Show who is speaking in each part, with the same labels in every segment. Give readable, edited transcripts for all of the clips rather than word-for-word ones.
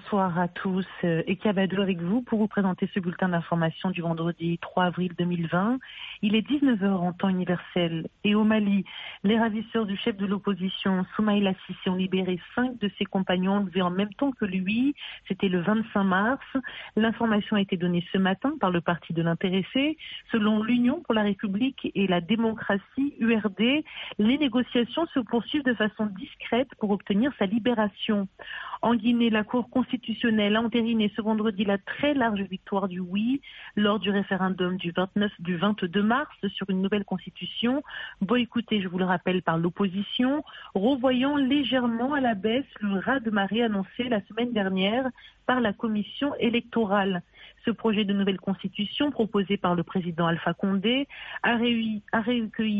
Speaker 1: Bonsoir à tous. Ekia Badou avec vous pour vous présenter ce bulletin d'information du vendredi 3 avril 2020. Il est 19h en temps universel et au Mali, les ravisseurs du chef de l'opposition Soumaïla Cissé ont libéré 5 de ses compagnons enlevés en même temps que lui. C'était le 25 mars. L'information a été donnée ce matin par le parti de l'intéressé. Selon l'Union pour la République et la démocratie, URD, les négociations se poursuivent de façon discrète pour obtenir sa libération. En Guinée, la Cour constitutionnelle a entériné ce vendredi la très large victoire du oui lors du référendum du 22 mars sur une nouvelle constitution, boycottée, je vous le rappelle, par l'opposition, revoyant légèrement à la baisse le raz-de-marée annoncé la semaine dernière par la commission électorale. Ce projet de nouvelle constitution proposé par le président Alpha Condé a recueilli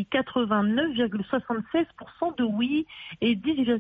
Speaker 1: 89,76% de oui et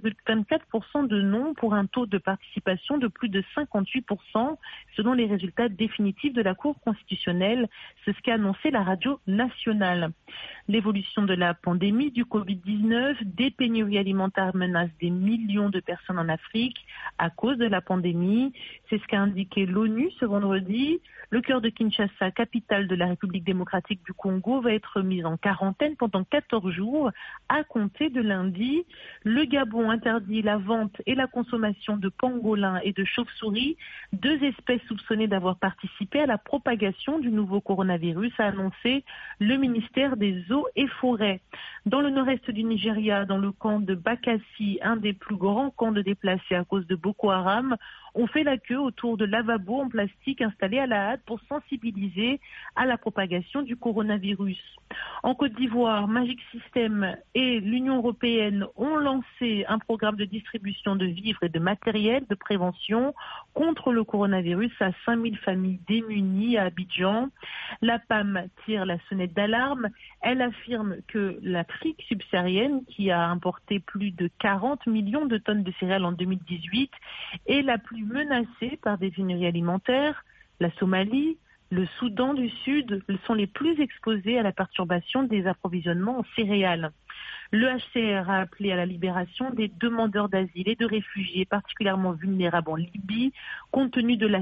Speaker 1: 10,24% de non pour un taux de participation de plus de 58% selon les résultats définitifs de la Cour constitutionnelle. C'est ce qu'a annoncé la radio nationale. L'évolution de la pandémie du Covid-19, des pénuries alimentaires menacent des millions de personnes en Afrique à cause de la pandémie. C'est ce qu'a indiqué l'ONU ce vendredi. Le cœur de Kinshasa, capitale de la République démocratique du Congo, va être mis en quarantaine pendant 14 jours à compter de lundi. Le Gabon interdit la vente et la consommation de pangolins et de chauves-souris, 2 espèces soupçonnées d'avoir participé à la propagation du nouveau coronavirus, a annoncé le ministère des Eaux et Forêts. Dans le nord-est du Nigeria, dans le camp de Bakassi, un des plus grands camps de déplacés à cause de Boko Haram, on fait la queue autour de lavabos en plastique installés à la hâte pour sensibiliser à la propagation du coronavirus. En Côte d'Ivoire, Magic System et l'Union européenne ont lancé un programme de distribution de vivres et de matériel de prévention contre le coronavirus à 5000 familles démunies à Abidjan. La PAM tire la sonnette d'alarme. Elle affirme que l'Afrique subsaharienne, qui a importé plus de 40 millions de tonnes de céréales en 2018, est la plus menacée par des pénuries alimentaires. La Somalie, le Soudan du Sud sont les plus exposés à la perturbation des approvisionnements en céréales. Le HCR a appelé à la libération des demandeurs d'asile et de réfugiés particulièrement vulnérables en Libye, compte tenu de la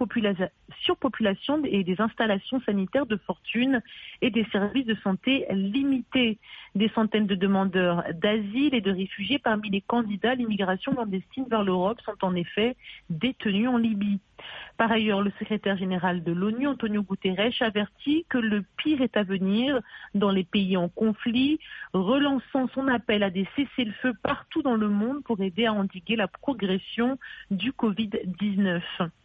Speaker 1: surpopulation et des installations sanitaires de fortune et des services de santé limités. Des centaines de demandeurs d'asile et de réfugiés parmi les candidats à l'immigration clandestine vers l'Europe sont en effet détenus en Libye. Par ailleurs, le secrétaire général de l'ONU, Antonio Guterres, avertit que le pire est à venir dans les pays en conflit, relançant son appel à des cessez-le-feu partout dans le monde pour aider à endiguer la progression du Covid-19.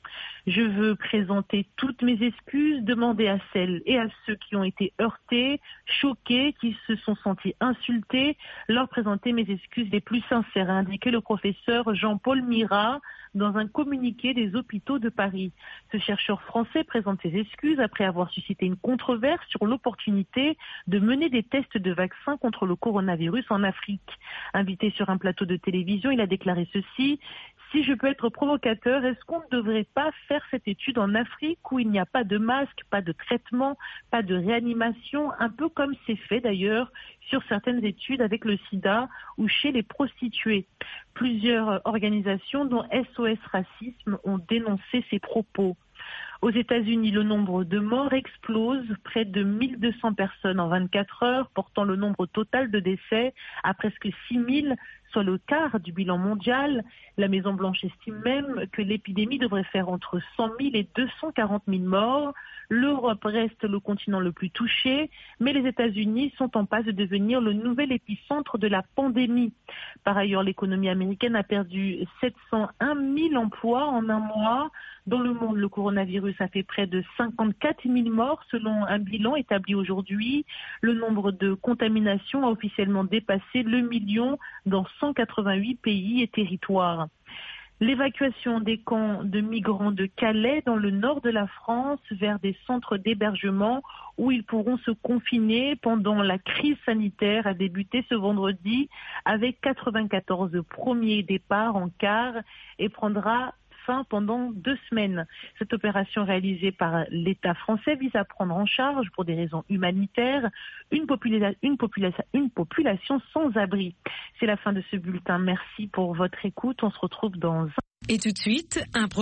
Speaker 1: Je veux présenter toutes mes excuses, demander à celles et à ceux qui ont été heurtés, choqués, qui se sont sentis insultés, leur présenter mes excuses les plus sincères, a indiqué le professeur Jean-Paul Mira dans un communiqué des hôpitaux de Paris. Ce chercheur français présente ses excuses après avoir suscité une controverse sur l'opportunité de mener des tests de vaccins contre le coronavirus en Afrique. Invité sur un plateau de télévision, il a déclaré ceci: si je peux être provocateur, est-ce qu'on ne devrait pas faire cette étude en Afrique où il n'y a pas de masque, pas de traitement, pas de réanimation, un peu comme c'est fait d'ailleurs sur certaines études avec le sida ou chez les prostituées. Plusieurs organisations, dont SOS Racisme, ont dénoncé ces propos. Aux États-Unis, le nombre de morts explose, près de 1200 personnes en 24 heures, portant le nombre total de décès à presque 6000, soit le quart du bilan mondial. La Maison-Blanche estime même que l'épidémie devrait faire entre 100 000 et 240 000 morts. L'Europe reste le continent le plus touché, mais les États-Unis sont en passe de devenir le nouvel épicentre de la pandémie. Par ailleurs, l'économie américaine a perdu 701 000 emplois en un mois. Dans le monde, le coronavirus a fait près de 54 000 morts selon un bilan établi aujourd'hui. Le nombre de contaminations a officiellement dépassé le million dans 188 pays et territoires. L'évacuation des camps de migrants de Calais dans le nord de la France vers des centres d'hébergement où ils pourront se confiner pendant la crise sanitaire a débuté ce vendredi avec 94 premiers départs en car et prendra fin pendant 2 semaines. Cette opération réalisée par l'État français vise à prendre en charge, pour des raisons humanitaires, une population sans abri. C'est la fin de ce bulletin. Merci pour votre écoute. On se retrouve dans
Speaker 2: Et tout de suite, un